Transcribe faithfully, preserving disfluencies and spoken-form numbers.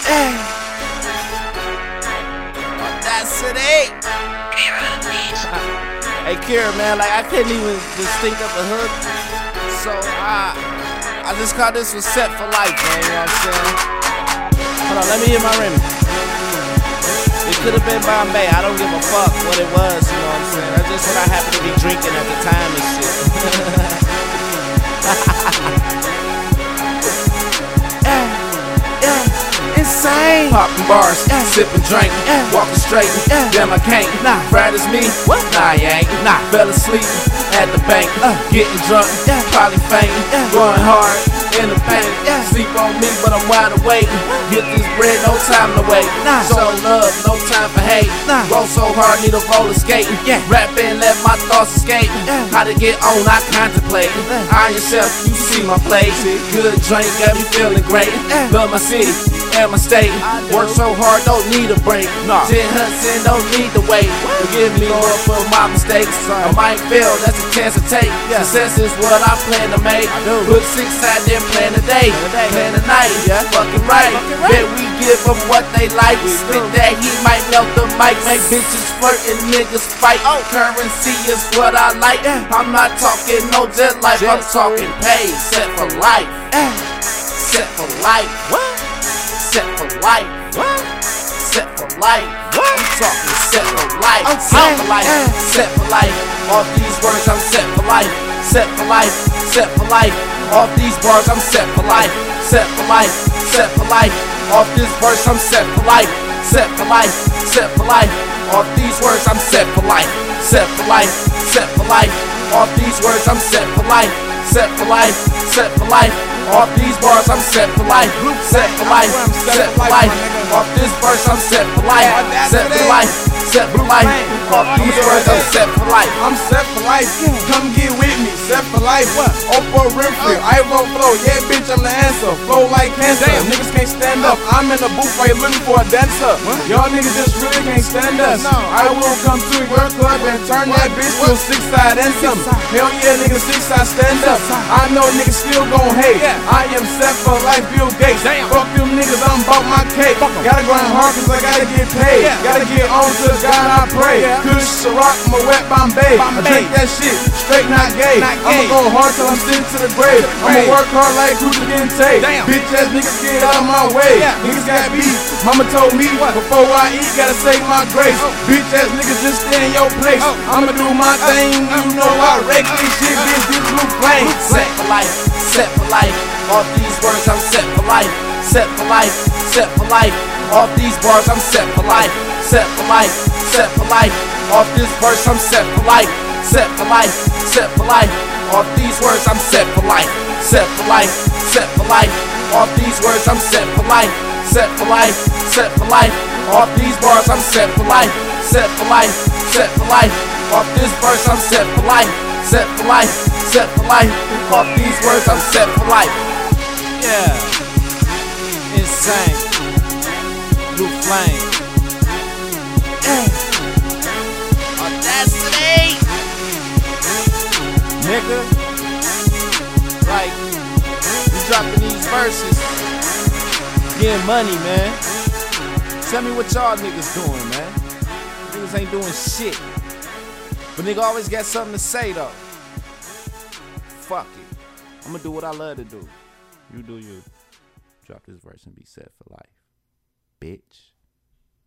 Hey. Audacity. Hey, Kira, man, like I couldn't even just think of a hook, so I, I just call this was set for life, man. You know what I'm saying? Hold on, let me hear my remix. It could have been Bombay. I don't give a fuck what it was. You know what I'm saying? That's just what I happened to be drinking at the time and shit. Insane. Popping bars, yeah. Sipping, drinking, yeah. Walking straight, yeah. Damn I can't. Nah. Fried as me, what? Nah, I ain't. Nah. Fell asleep at the bank, uh. getting drunk, yeah. Probably fainting, yeah. Going hard in the pain. Yeah. Sleep on me, but I'm wide awake. Get this bread, no time to wait. Nah. Show love, no time for hate. Nah. Roll so hard, need a roller skating. Yeah. Rapping, let my thoughts escape. Yeah. How to get on, I contemplate. Yeah. Iron yourself, you see my place. Good drink, got me feeling great. Yeah. Love my city and my state. Work so hard, don't need a break. Nah. Ten Hudson, don't need to wait. Forgive me, Lord, for my mistakes. I might fail, that's a chance to take. Yeah. Success is what I plan to make. I do. Put six out there, plan the day, day. plan the night. Yeah. Fucking right. Fucking right. Bet we give them what they like. We Spit do. that he might melt the mic. Make bitches flirt and niggas fight. Oh. Currency is what I like. Yeah. I'm not talking no jet life. Jet I'm talking pay. Set for life. Yeah. Set for life. What? Set for life. What? Set for life. What? I'm talking set for life. Okay. Set for life. Yeah. Set for life. Off these words, I'm set for life. Set for life. Set for life. Off these bars, I'm set for life. Set for life. Set for life. Off this verse, I'm set for life. Set for life. Set for life. Off these words, I'm set for life. Set for life. Set for life. Off these words, I'm set for life. Set for life. Set for life. Off these bars, I'm set for life. Set for life. Set for life. Off this verse, I'm set for life. Set for life. Set for life. Off these words, I'm set for life. I'm set for life. Come get with me. Set for life. Oprah Winfrey. I won't flow. Yeah, bitch, I'm the answer. Flow like cancer. Niggas can't stand up. I'm in the booth while you're looking for a dancer. Y'all niggas just really can't stand us. I will come to your club and turn that bitch to a six side and some. Hell yeah, niggas six side stand up. I know niggas still gon' hate. I am set for life, Bill Gates. Fuck them niggas, I'm about my cake. Gotta grind hard cause I gotta get paid. Gotta get on to God I pray. Kush, Ciroc, I'm a wet Bombay. I drink that shit, straight not gay. I'ma go hard till I'm sitting to the grave. I'ma work hard like who's getting tape. Bitch ass niggas get out of my way. Niggas got beef. Mama told me before I eat, gotta save my grace. Bitch ass niggas just stay in your place. I'ma do my thing, you know I wreck this shit, bitch, this blue flame. Set for life, set for life. Off these words, I'm set for life. Set for life, set for life. Off these bars, I'm set for life. Set for life, set for life. Off this verse, I'm set for life. Set for life, set for life. Off these words, I'm set for life. Set for life, set for life. Off these words, I'm set for life. Set for life, set for life. Off these bars, I'm set for life. Set for life, set for life. Off this verse, I'm set for life. Set for life, set for life. Off these words, I'm set for life. Yeah. Insane. Blue flame. Yeah. Audacity. Nigga. Like, you dropping these verses. Getting money, man. Tell me what y'all niggas doing, man. Niggas ain't doing shit. But nigga always got something to say, though. Fuck it. I'm gonna do what I love to do. You do you. Drop this verse and be set for life. Bitch.